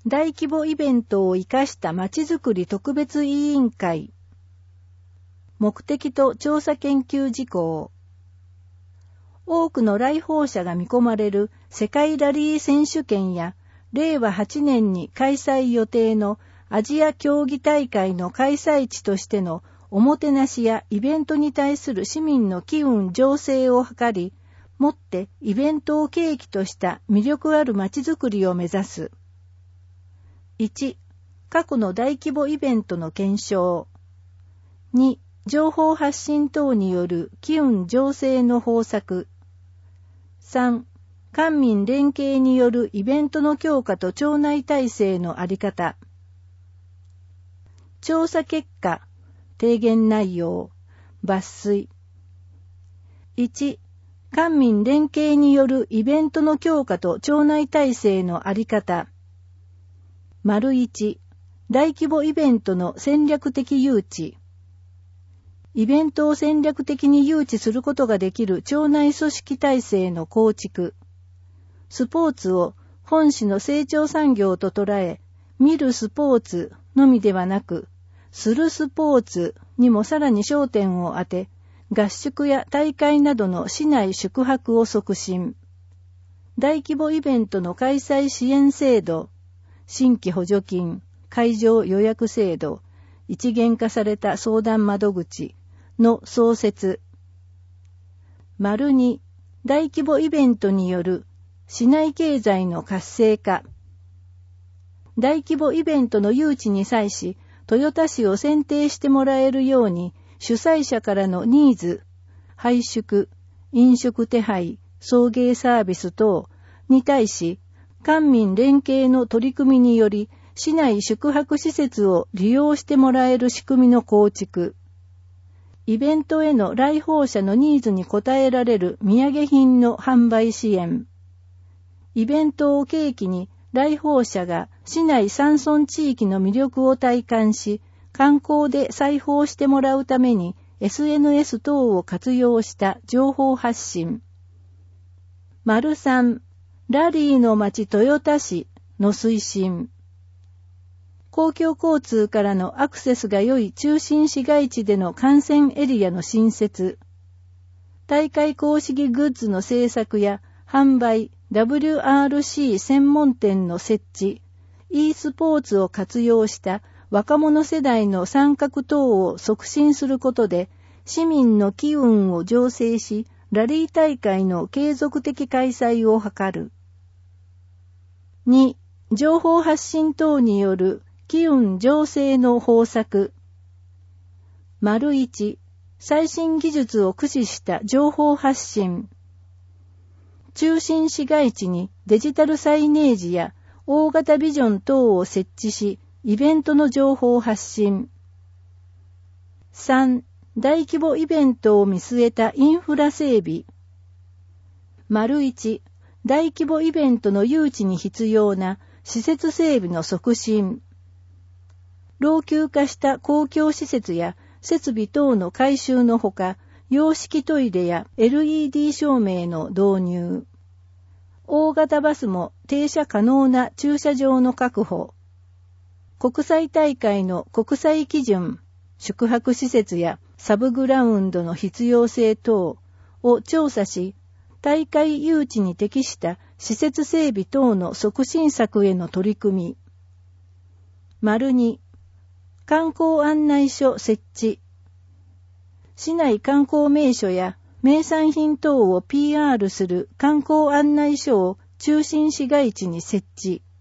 大規模イベントを生かしたまちづくり特別委員会。目的と調査研究事項。多くの来訪者が見込まれる世界ラリー選手権や令和8年に開催予定のアジア競技大会の開催地としてのおもてなしやイベントに対する市民の機運醸成を図り、もってイベントを契機とした魅力あるまちづくりを目指す。1、過去の大規模イベントの検証。2、情報発信等による機運醸成の方策。3、官民連携によるイベントの強化と庁内体制のあり方。調査結果、提言内容、抜粋。1、官民連携によるイベントの強化と庁内体制のあり方。1、大規模イベントの戦略的誘致。イベントを戦略的に誘致することができる庁内組織体制の構築。スポーツを本市の成長産業と捉え、見るスポーツのみではなく、するスポーツにもさらに焦点を当て、合宿や大会などの市内宿泊を促進。大規模イベントの開催支援制度、新規補助金、会場予約制度、一元化された相談窓口の創設。2、大規模イベントによる市内経済の活性化。大規模イベントの誘致に際し、豊田市を選定してもらえるように、主催者からのニーズ、配宿、飲食手配、送迎サービス等に対し、官民連携の取り組みにより、市内宿泊施設を利用してもらえる仕組みの構築。イベントへの来訪者のニーズに応えられる土産品の販売支援。イベントを契機に、来訪者が市内山村地域の魅力を体感し、観光で再訪してもらうために SNS 等を活用した情報発信。3、ラリーの街豊田市の推進。公共交通からのアクセスが良い中心市街地での観戦エリアの新設。大会公式グッズの制作や販売、WRC 専門店の設置、e スポーツを活用した若者世代の参画等を促進することで、市民の機運を醸成し、ラリー大会の継続的開催を図る。2、情報発信等による機運醸成の方策。1、最新技術を駆使した情報発信。中心市街地にデジタルサイネージや大型ビジョン等を設置し、イベントの情報発信。3、大規模イベントを見据えたインフラ整備。1、大規模イベントの誘致に必要な施設整備の促進。老朽化した公共施設や設備等の改修のほか、洋式トイレや LED 照明の導入。大型バスも停車可能な駐車場の確保。国際大会の国際基準、宿泊施設やサブグラウンドの必要性等を調査し、大会誘致に適した施設整備等の促進策への取り組み。2、観光案内所設置。市内観光名所や名産品等を PR する観光案内所を中心市街地に設置。